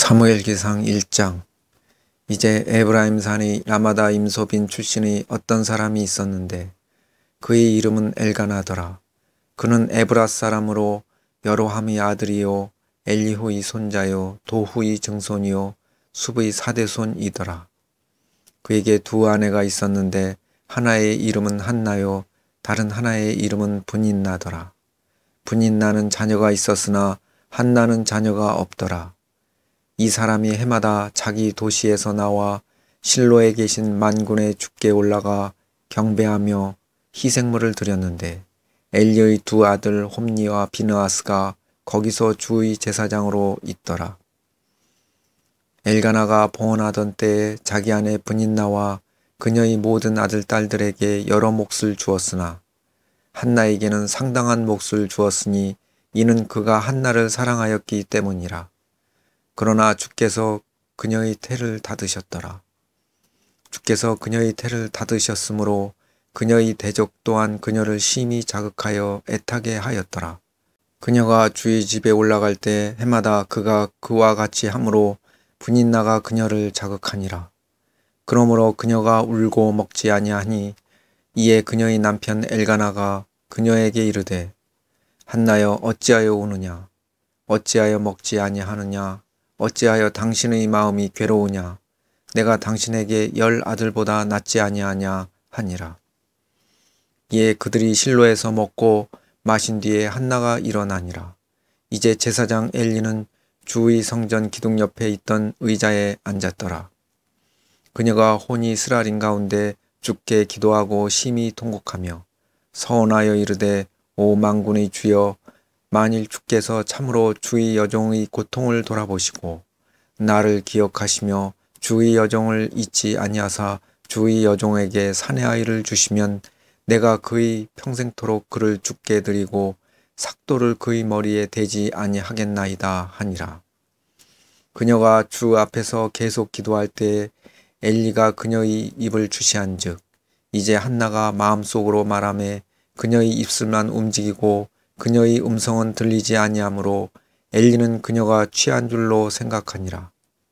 사무엘기상 1장. 이제 에브라임 산의 라마다 임소빈 출신의 어떤 사람이 있었는데 그의 이름은 엘가나더라. 그는 에브라 사람으로 여로함의 아들이요 엘리후의 손자요 도후의 증손이요 숲의 사대손이더라. 그에게 두 아내가 있었는데 하나의 이름은 한나요 다른 하나의 이름은 브닛나더라. 브닛나는 자녀가 있었으나 한나는 자녀가 없더라. 이 사람이 해마다 자기 도시에서 나와 실로에 계신 만군의 주께 올라가 경배하며 희생물을 드렸는데 엘리의 두 아들 홈니와 비느하스가 거기서 주의 제사장으로 있더라. 엘가나가 봉헌하던 때에 자기 아내 브닛나와 그녀의 모든 아들 딸들에게 여러 몫을 주었으나 한나에게는 상당한 몫을 주었으니 이는 그가 한나를 사랑하였기 때문이라. 그러나 주께서 그녀의 태를 닫으셨더라. 주께서 그녀의 태를 닫으셨으므로 그녀의 대적 또한 그녀를 심히 자극하여 애타게 하였더라. 그녀가 주의 집에 올라갈 때 해마다 그가 그와 같이 함으로 브닛나가 그녀를 자극하니라. 그러므로 그녀가 울고 먹지 아니하니 이에 그녀의 남편 엘가나가 그녀에게 이르되 한나여 어찌하여 우느냐 어찌하여 먹지 아니하느냐 어찌하여 당신의 마음이 괴로우냐 내가 당신에게 10 아들보다 낫지 아니하냐 하니라. 이에 그들이 실로에서 먹고 마신 뒤에 한나가 일어나니라. 이제 제사장 엘리는 주의 성전 기둥 옆에 있던 의자에 앉았더라. 그녀가 혼이 스라린 가운데 주께 기도하고 심히 통곡하며 서원하여 이르되 오 만군의 주여 만일 주께서 참으로 주의 여종의 고통을 돌아보시고 나를 기억하시며 주의 여종을 잊지 아니하사 주의 여종에게 사내 아이를 주시면 내가 그의 평생토록 그를 주께 드리고 삭도를 그의 머리에 대지 아니하겠나이다 하니라. 그녀가 주 앞에서 계속 기도할 때에 엘리가 그녀의 입을 주시한즉 이제 한나가 마음속으로 말하매 그녀의 입술만 움직이고 그녀의 음성은 들리지 아니하므로 엘리는 그녀가 취한 줄로 생각하니라.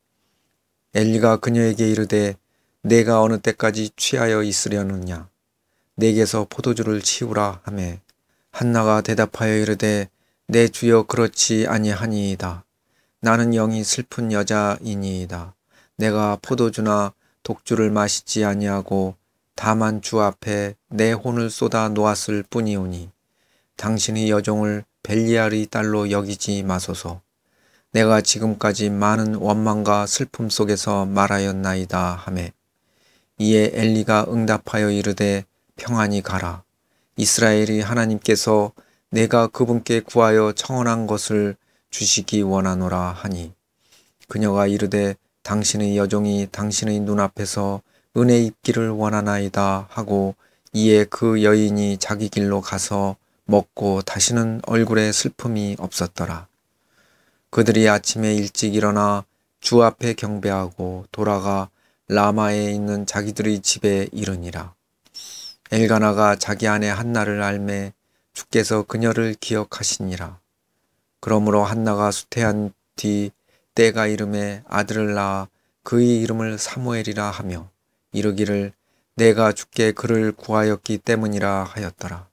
엘리가 그녀에게 이르되 내가 어느 때까지 취하여 있으려느냐 내게서 포도주를 치우라 하매 한나가 대답하여 이르되 내 주여 그렇지 아니하니이다. 나는 영이 슬픈 여자이니이다. 내가 포도주나 독주를 마시지 아니하고 다만 주 앞에 내 혼을 쏟아 놓았을 뿐이오니 당신의 여종을 벨리알의 딸로 여기지 마소서. 내가 지금까지 많은 원망과 슬픔 속에서 말하였나이다 하매 이에 엘리가 응답하여 이르되 평안히 가라. 이스라엘의 하나님께서 내가 그분께 구하여 청원한 것을 주시기 원하노라 하니 그녀가 이르되 당신의 여종이 당신의 눈앞에서 은혜 입기를 원하나이다 하고 이에 그 여인이 자기 길로 가서 먹고 다시는 얼굴에 슬픔이 없었더라. 그들이 아침에 일찍 일어나 주 앞에 경배하고 돌아가 라마에 있는 자기들의 집에 이르니라. 엘가나가 자기 아내 한나를 알매 주께서 그녀를 기억하시니라. 그러므로 한나가 수태한 뒤 때가 이름에 아들을 낳아 그의 이름을 사무엘이라 하며 이르기를 내가 주께 그를 구하였기 때문이라 하였더라.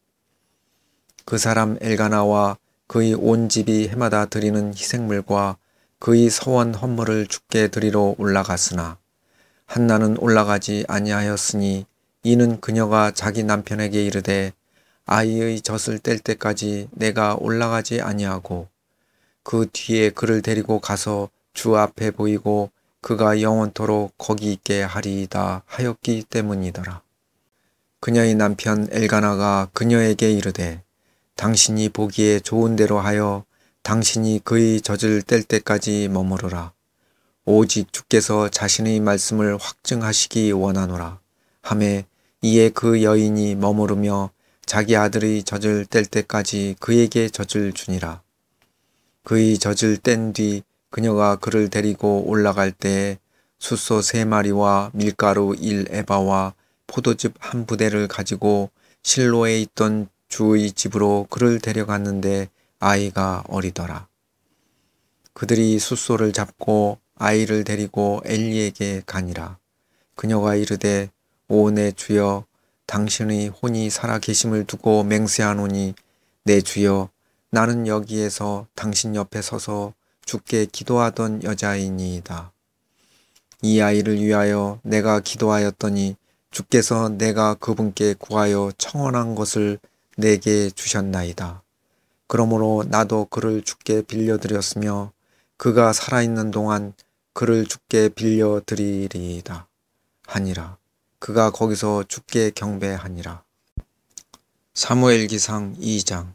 그 사람 엘가나와 그의 온 집이 해마다 드리는 희생물과 그의 서원 헌물을 주께 드리러 올라갔으나 한나는 올라가지 아니하였으니 이는 그녀가 자기 남편에게 이르되 아이의 젖을 뗄 때까지 내가 올라가지 아니하고 그 뒤에 그를 데리고 가서 주 앞에 보이고 그가 영원토록 거기 있게 하리이다 하였기 때문이더라. 그녀의 남편 엘가나가 그녀에게 이르되 당신이 보기에 좋은 대로 하여 당신이 그의 젖을 뗄 때까지 머무르라. 오직 주께서 자신의 말씀을 확증하시기 원하노라. 하매 이에 그 여인이 머무르며 자기 아들의 젖을 뗄 때까지 그에게 젖을 주니라. 그의 젖을 뗀 뒤 그녀가 그를 데리고 올라갈 때에 숫소 3마리와 밀가루 1에바와 포도즙 1부대를 가지고 실로에 있던 주의 집으로 그를 데려갔는데 아이가 어리더라. 그들이 숫소를 잡고 아이를 데리고 엘리에게 가니라. 그녀가 이르되 오 내 주여 당신의 혼이 살아 계심을 두고 맹세하노니 내 주여 나는 여기에서 당신 옆에 서서 주께 기도하던 여자이니이다. 이 아이를 위하여 내가 기도하였더니 주께서 내가 그분께 구하여 청원한 것을 내게 주셨나이다. 그러므로 나도 그를 주께 빌려드렸으며 그가 살아있는 동안 그를 주께 빌려드리리이다 하니라. 그가 거기서 주께 경배하니라. 사무엘기상 2장.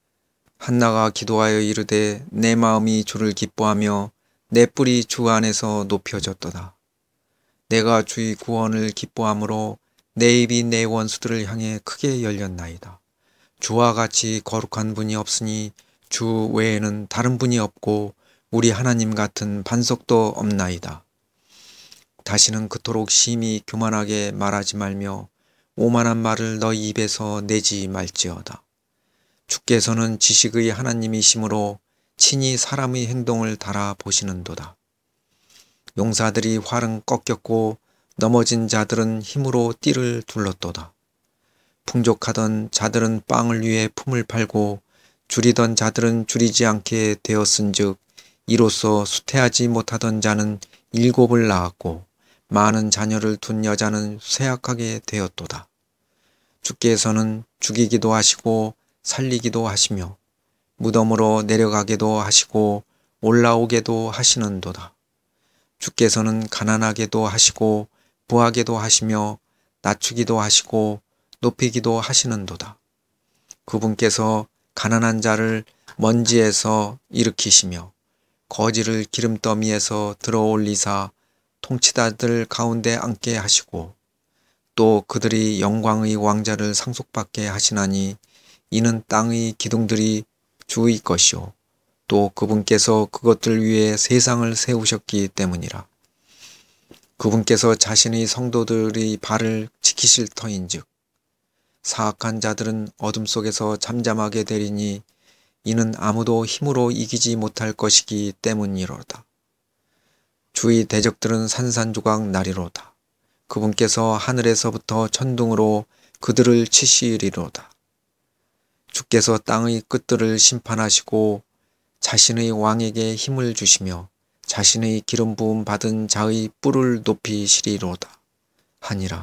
한나가 기도하여 이르되 내 마음이 주를 기뻐하며 내 뿔이 주 안에서 높여졌도다. 내가 주의 구원을 기뻐함으로 내 입이 내 원수들을 향해 크게 열렸나이다. 주와 같이 거룩한 분이 없으니 주 외에는 다른 분이 없고 우리 하나님 같은 반석도 없나이다. 다시는 그토록 심히 교만하게 말하지 말며 오만한 말을 너희 입에서 내지 말지어다. 주께서는 지식의 하나님이시므로 친히 사람의 행동을 달아보시는도다. 용사들이 활은 꺾였고 넘어진 자들은 힘으로 띠를 둘렀도다. 풍족하던 자들은 빵을 위해 품을 팔고 줄이던 자들은 줄이지 않게 되었은즉 이로써 수태하지 못하던 자는 7을 낳았고 많은 자녀를 둔 여자는 쇠약하게 되었도다. 주께서는 죽이기도 하시고 살리기도 하시며 무덤으로 내려가게도 하시고 올라오게도 하시는도다. 주께서는 가난하게도 하시고 부하게도 하시며 낮추기도 하시고 높이기도 하시는도다. 그분께서 가난한 자를 먼지에서 일으키시며 거지를 기름더미에서 들어올리사 통치자들 가운데 앉게 하시고 또 그들이 영광의 왕자를 상속받게 하시나니 이는 땅의 기둥들이 주의 것이요 또 그분께서 그것들 위에 세상을 세우셨기 때문이라. 그분께서 자신의 성도들의 발을 지키실 터인즉 사악한 자들은 어둠 속에서 잠잠하게 되리니 이는 아무도 힘으로 이기지 못할 것이기 때문이로다. 주의 대적들은 산산조각 나리로다. 그분께서 하늘에서부터 천둥으로 그들을 치시리로다. 주께서 땅의 끝들을 심판하시고 자신의 왕에게 힘을 주시며 자신의 기름 부음 받은 자의 뿔을 높이시리로다 하니라.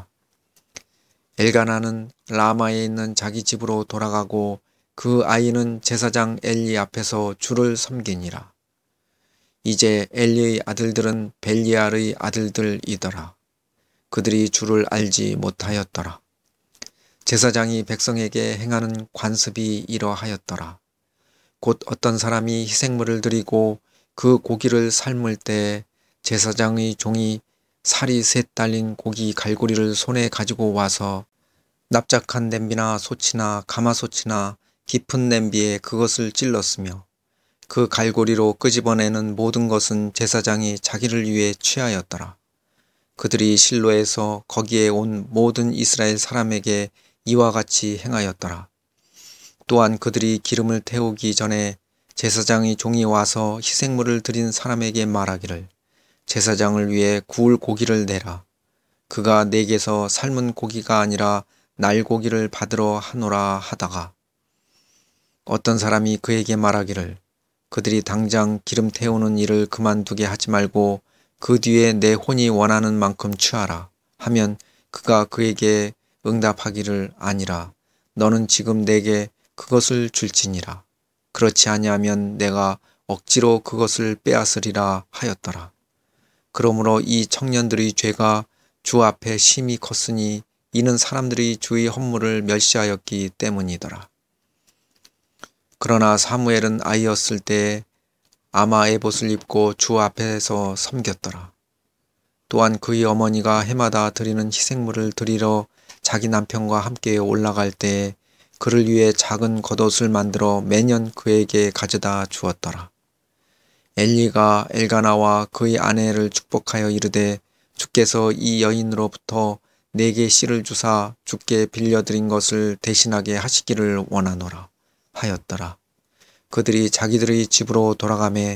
엘가나는 라마에 있는 자기 집으로 돌아가고 그 아이는 제사장 엘리 앞에서 주를 섬기니라. 이제 엘리의 아들들은 벨리알의 아들들이더라. 그들이 주를 알지 못하였더라. 제사장이 백성에게 행하는 관습이 이러하였더라. 곧 어떤 사람이 희생물을 드리고 그 고기를 삶을 때 제사장의 종이 살이 셋 달린 고기 갈고리를 손에 가지고 와서 납작한 냄비나 솥이나 가마솥이나 깊은 냄비에 그것을 찔렀으며 그 갈고리로 끄집어내는 모든 것은 제사장이 자기를 위해 취하였더라. 그들이 실로에서 거기에 온 모든 이스라엘 사람에게 이와 같이 행하였더라. 또한 그들이 기름을 태우기 전에 제사장의 종이 와서 희생물을 드린 사람에게 말하기를 제사장을 위해 구울 고기를 내라. 그가 내게서 삶은 고기가 아니라 날고기를 받으러 하노라 하다가 어떤 사람이 그에게 말하기를 그들이 당장 기름 태우는 일을 그만두게 하지 말고 그 뒤에 내 혼이 원하는 만큼 취하라 하면 그가 그에게 응답하기를 아니라 너는 지금 내게 그것을 줄지니라. 그렇지 아니하면 내가 억지로 그것을 빼앗으리라 하였더라. 그러므로 이 청년들의 죄가 주 앞에 심히 컸으니 이는 사람들이 주의 헌물을 멸시하였기 때문이더라. 그러나 사무엘은 아이였을 때에 아마 에봇을 입고 주 앞에서 섬겼더라. 또한 그의 어머니가 해마다 드리는 희생물을 드리러 자기 남편과 함께 올라갈 때에 그를 위해 작은 겉옷을 만들어 매년 그에게 가져다 주었더라. 엘리가 엘가나와 그의 아내를 축복하여 이르되 주께서 이 여인으로부터 내게 씨를 주사 주께 빌려드린 것을 대신하게 하시기를 원하노라 하였더라. 그들이 자기들의 집으로 돌아가매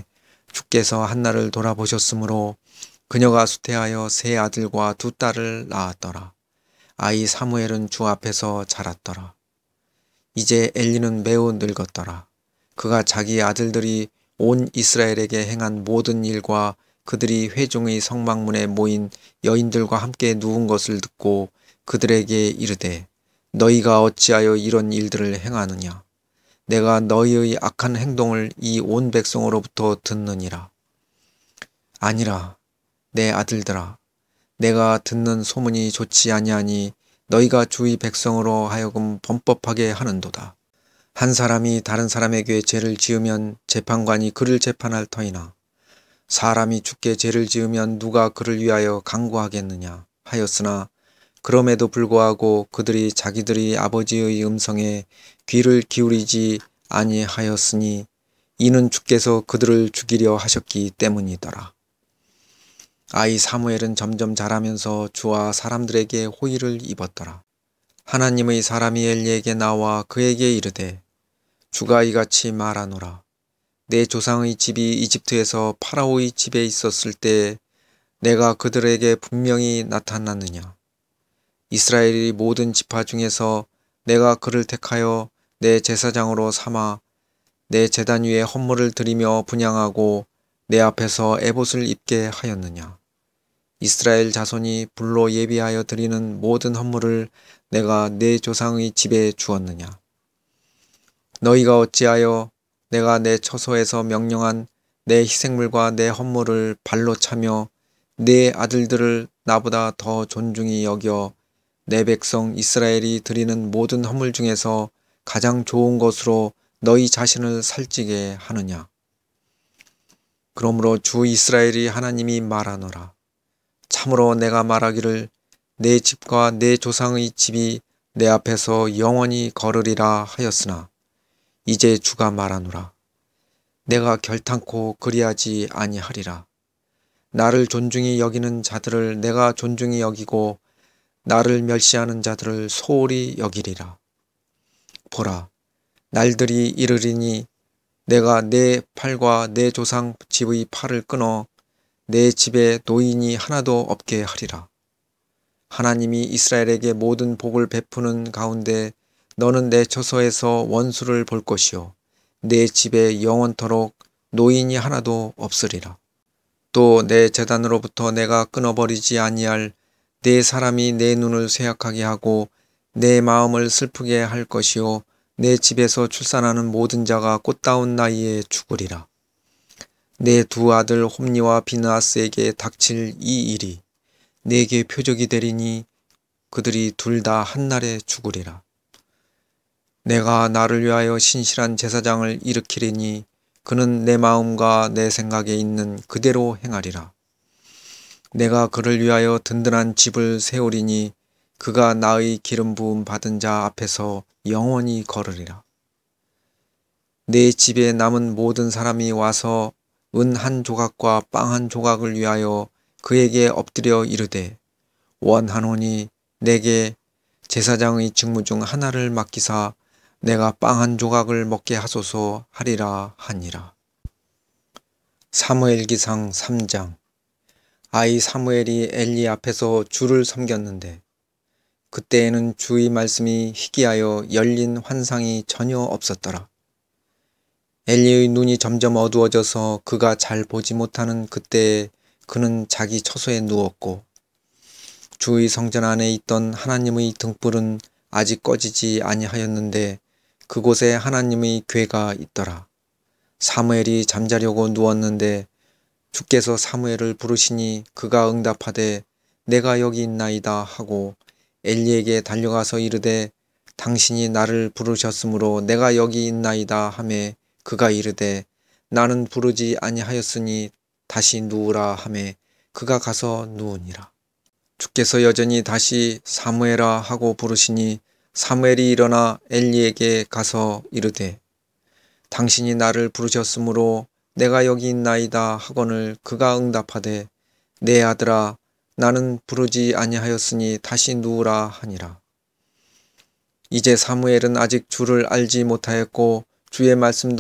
주께서 한나를 돌아보셨으므로 그녀가 수태하여 세 아들과 두 딸을 낳았더라. 아이 사무엘은 주 앞에서 자랐더라. 이제 엘리는 매우 늙었더라. 그가 자기 아들들이 온 이스라엘에게 행한 모든 일과 그들이 회중의 성막문에 모인 여인들과 함께 누운 것을 듣고 그들에게 이르되 너희가 어찌하여 이런 일들을 행하느냐. 내가 너희의 악한 행동을 이 온 백성으로부터 듣느니라. 아니라 내 아들들아, 내가 듣는 소문이 좋지 아니하니 너희가 주의 백성으로 하여금 범법하게 하는도다. 한 사람이 다른 사람에게 죄를 지으면 재판관이 그를 재판할 터이나 사람이 주께 죄를 지으면 누가 그를 위하여 강구하겠느냐 하였으나 그럼에도 불구하고 그들이 자기들의 아버지의 음성에 귀를 기울이지 아니하였으니 이는 주께서 그들을 죽이려 하셨기 때문이더라. 아이 사무엘은 점점 자라면서 주와 사람들에게 호의를 입었더라. 하나님의 사람이 엘리에게 나와 그에게 이르되 주가 이같이 말하노라. 내 조상의 집이 이집트에서 파라오의 집에 있었을 때 내가 그들에게 분명히 나타났느냐. 이스라엘의 모든 지파 중에서 내가 그를 택하여 내 제사장으로 삼아 내 제단 위에 헌물을 드리며 분향하고 내 앞에서 에봇을 입게 하였느냐. 이스라엘 자손이 불로 예비하여 드리는 모든 헌물을 내가 내 조상의 집에 주었느냐. 너희가 어찌하여 내가 내 처소에서 명령한 내 희생물과 내 헌물을 발로 차며 내 아들들을 나보다 더 존중히 여겨 내 백성 이스라엘이 드리는 모든 헌물 중에서 가장 좋은 것으로 너희 자신을 살찌게 하느냐. 그러므로 주 이스라엘이 하나님이 말하노라. 참으로 내가 말하기를 내 집과 내 조상의 집이 내 앞에서 영원히 걸으리라 하였으나 이제 주가 말하노라. 내가 결탄코 그리하지 아니하리라. 나를 존중히 여기는 자들을 내가 존중히 여기고 나를 멸시하는 자들을 소홀히 여기리라. 보라, 날들이 이르리니 내가 내 팔과 내 조상 집의 팔을 끊어 내 집에 노인이 하나도 없게 하리라. 하나님이 이스라엘에게 모든 복을 베푸는 가운데 너는 내 처소에서 원수를 볼 것이요 내 집에 영원토록 노인이 하나도 없으리라. 또 내 제단으로부터 내가 끊어버리지 아니할 내 사람이 내 눈을 쇠약하게 하고 내 마음을 슬프게 할 것이요 내 집에서 출산하는 모든 자가 꽃다운 나이에 죽으리라. 내 두 아들 홈니와 비느하스에게 닥칠 이 일이 내게 표적이 되리니 그들이 둘 다 한날에 죽으리라. 내가 나를 위하여 신실한 제사장을 일으키리니 그는 내 마음과 내 생각에 있는 그대로 행하리라. 내가 그를 위하여 든든한 집을 세우리니 그가 나의 기름 부음 받은 자 앞에서 영원히 걸으리라. 내 집에 남은 모든 사람이 와서 은 한 조각과 빵 한 조각을 위하여 그에게 엎드려 이르되 원하노니 내게 제사장의 직무 중 하나를 맡기사 내가 빵 한 조각을 먹게 하소서 하리라 하니라. 사무엘기상 3장. 아이 사무엘이 엘리 앞에서 주를 섬겼는데 그때에는 주의 말씀이 희귀하여 열린 환상이 전혀 없었더라. 엘리의 눈이 점점 어두워져서 그가 잘 보지 못하는 그때에 그는 자기 처소에 누웠고 주의 성전 안에 있던 하나님의 등불은 아직 꺼지지 아니하였는데 그곳에 하나님의 궤가 있더라. 사무엘이 잠자려고 누웠는데 주께서 사무엘을 부르시니 그가 응답하되 내가 여기 있나이다 하고 엘리에게 달려가서 이르되 당신이 나를 부르셨으므로 내가 여기 있나이다 하매 그가 이르되 나는 부르지 아니하였으니 다시 누우라 하매 그가 가서 누우니라. 주께서 여전히 다시 사무엘아 하고 부르시니 사무엘이 일어나 엘리에게 가서 이르되 당신이 나를 부르셨으므로 내가 여기 있나이다 하거늘 그가 응답하되 내 아들아 나는 부르지 아니하였으니 다시 누우라 하니라. 이제 사무엘은 아직 주를 알지 못하였고 주의 말씀도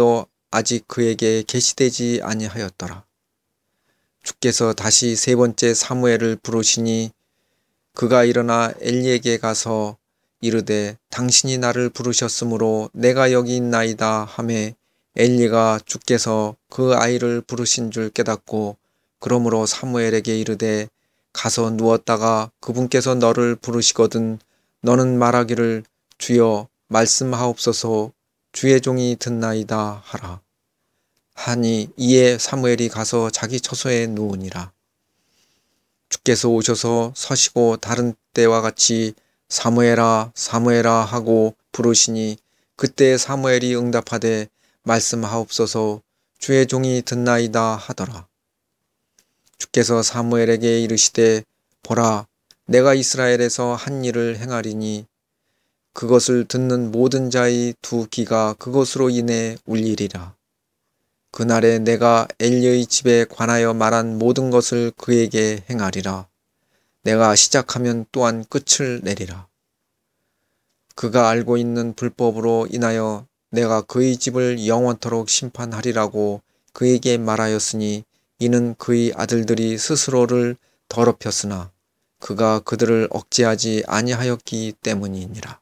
아직 그에게 계시되지 아니하였더라. 주께서 다시 세 번째 사무엘을 부르시니 그가 일어나 엘리에게 가서 이르되 당신이 나를 부르셨으므로 내가 여기 있나이다 하매 엘리가 주께서 그 아이를 부르신 줄 깨닫고 그러므로 사무엘에게 이르되 가서 누웠다가 그분께서 너를 부르시거든 너는 말하기를 주여 말씀하옵소서 주의 종이 듣나이다 하라. 하니 이에 사무엘이 가서 자기 처소에 누우니라. 주께서 오셔서 서시고 다른 때와 같이 사무엘아 사무엘아 하고 부르시니 그때 사무엘이 응답하되 말씀하옵소서 주의 종이 듣나이다 하더라. 주께서 사무엘에게 이르시되 보라 내가 이스라엘에서 한 일을 행하리니 그것을 듣는 모든 자의 두 귀가 그것으로 인해 울리리라. 그날에 내가 엘리의 집에 관하여 말한 모든 것을 그에게 행하리라. 내가 시작하면 또한 끝을 내리라. 그가 알고 있는 불법으로 인하여 내가 그의 집을 영원토록 심판하리라고 그에게 말하였으니 이는 그의 아들들이 스스로를 더럽혔으나 그가 그들을 억제하지 아니하였기 때문이니라.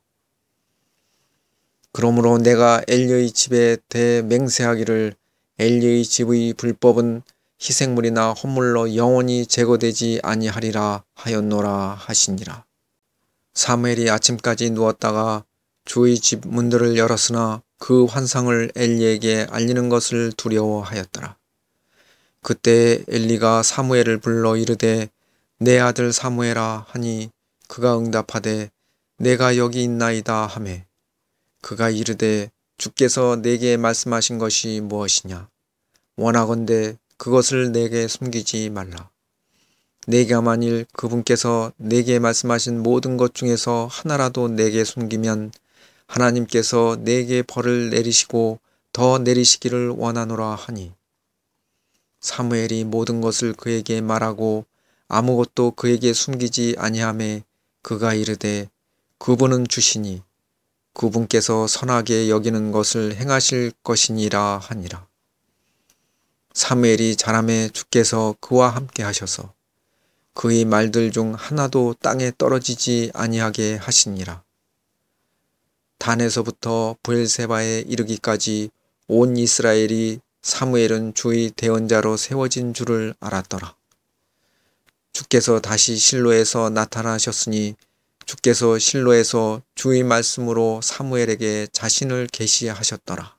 그러므로 내가 엘리의 집에 대해 맹세하기를 엘리의 집의 불법은 희생물이나 헌물로 영원히 제거되지 아니하리라 하였노라 하시니라. 사무엘이 아침까지 누웠다가 주의 집 문들을 열었으나 그 환상을 엘리에게 알리는 것을 두려워하였더라. 그때 엘리가 사무엘을 불러 이르되 내 아들 사무엘아 하니 그가 응답하되 내가 여기 있나이다 하매 그가 이르되 주께서 내게 말씀하신 것이 무엇이냐 원하건대 그것을 내게 숨기지 말라. 내가 만일 그분께서 내게 말씀하신 모든 것 중에서 하나라도 내게 숨기면 하나님께서 내게 벌을 내리시고 더 내리시기를 원하노라 하니 사무엘이 모든 것을 그에게 말하고 아무것도 그에게 숨기지 아니하매 그가 이르되 그분은 주시니 그분께서 선하게 여기는 것을 행하실 것이니라 하니라. 사무엘이 자라매 주께서 그와 함께 하셔서 그의 말들 중 하나도 땅에 떨어지지 아니하게 하시니라. 단에서부터 브엘세바에 이르기까지 온 이스라엘이 사무엘은 주의 대언자로 세워진 줄을 알았더라. 주께서 다시 실로에서 나타나셨으니 주께서 실로에서 주의 말씀으로 사무엘에게 자신을 계시하셨더라.